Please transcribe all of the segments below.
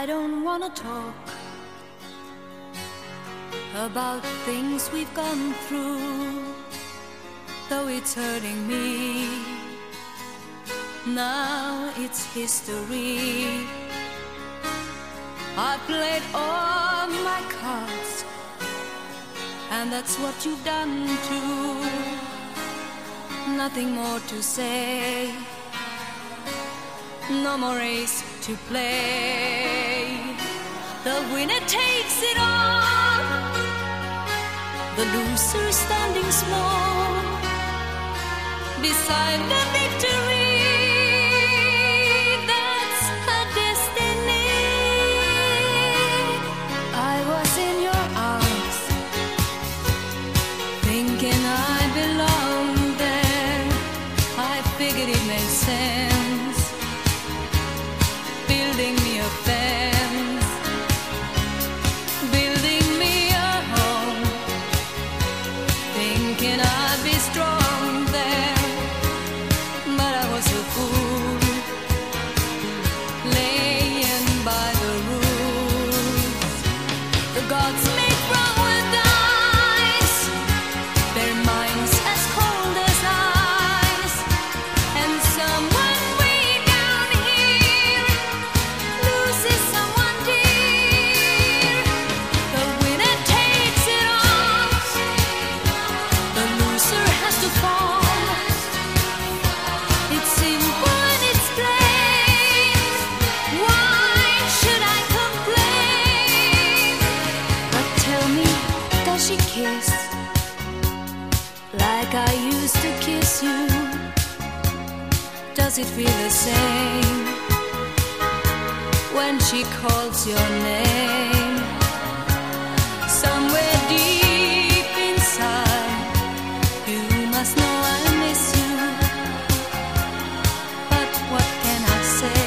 I don't wanna talk about things we've gone through, though it's hurting me. Now it's history. I played all my cards, and that's what you've done too. Nothing more to say, no more race to play. The winner takes it all, the loser standing small beside the victory. That's her destiny. I was in your arms, thinking I belonged there. I figured it made sense, building me a fence, building me a home, thinking I'd be strong there. But I was a fool, laying by the rules. The gods make wrong with dice, their minds as cold as ice, and someone way down here loses someone dear. The winner takes it all, the loser has to fall. It's simple and it's plain. Why should I complain? But tell me, does she kiss like I used to kiss you? Does it feel the same when she calls your name? Somewhere deep inside, you must know I miss you. But what can I say?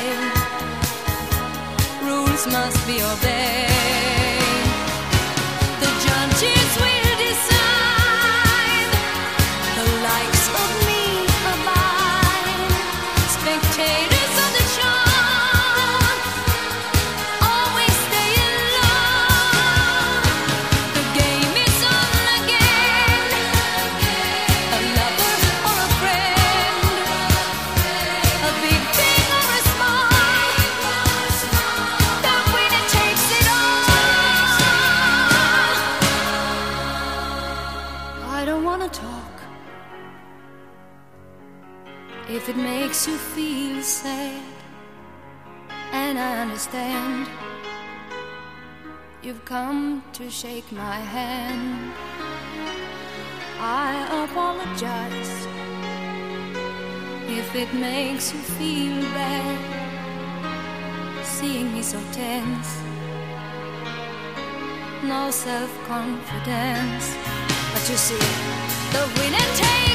Rules must be obeyed. The judges will decide, the likes of me abide. Spectators of the show always stay alone. The game is on again, a lover or a friend, a big thing or a small, the winner takes it all. I don't wanna talk if it makes you feel sad, and I understand. You've come to shake my hand. I apologize if it makes you feel bad, seeing me so tense, no self-confidence. But you see, the winner takes